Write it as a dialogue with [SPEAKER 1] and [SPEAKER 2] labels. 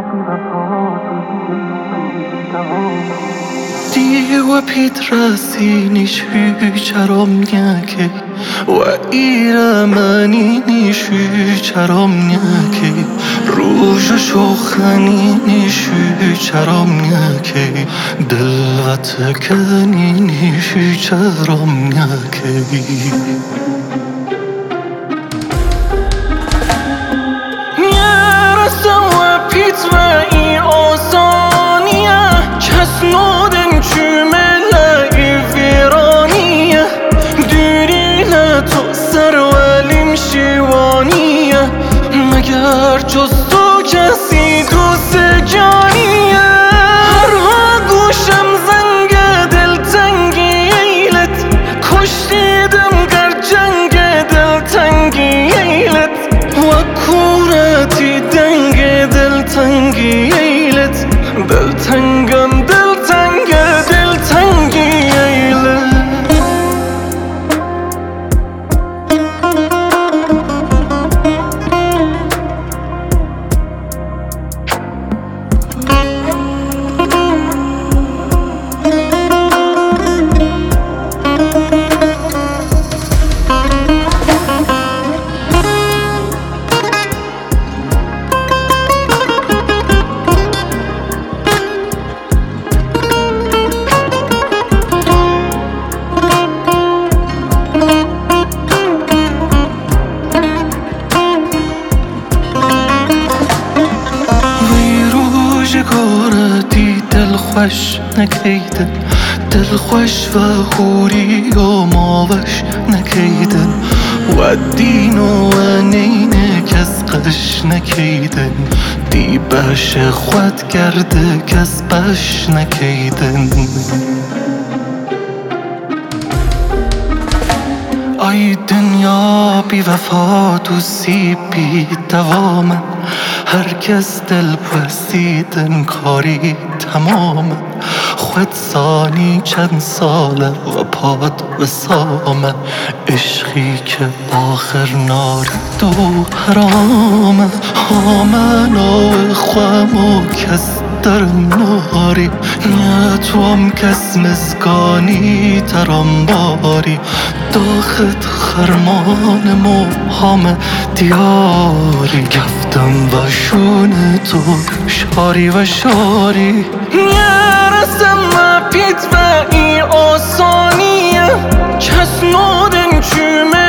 [SPEAKER 1] Digo pitrasinish charamnyake wa iramaninish charamnyake roja shokhaninish charamnyake dilvatkaninish charamnyake مگر جز تو کسی دوست جانیه هرها گوشم زنگ دلتنگی ایلت کشتیدم در جنگ دلتنگی ایلت و کورتی دنگ دلتنگی ایلت دلتنگم دلتنگ دلتنگی ایلت دلخوش نکیدن دلخوش و خوری و ماوش نکیدن و دین و نینه کس قش نکیدن دی بش خود کرده کس بش نکیدن ای دنیا بی وفا دوستی بی دوامه هر کس دل پرستیدن کاری تمامه خود سانی چند ساله و پاد و سامه عشقی که آخر نارد و حرامه آمن و خوام و کس در ناری نیتوام کس مسکانی ترام باری داخت خرمان موهام دیاری گفتم و شون تو شاری و شاری نرسم پیت و ای آسانیه کس نودن چومه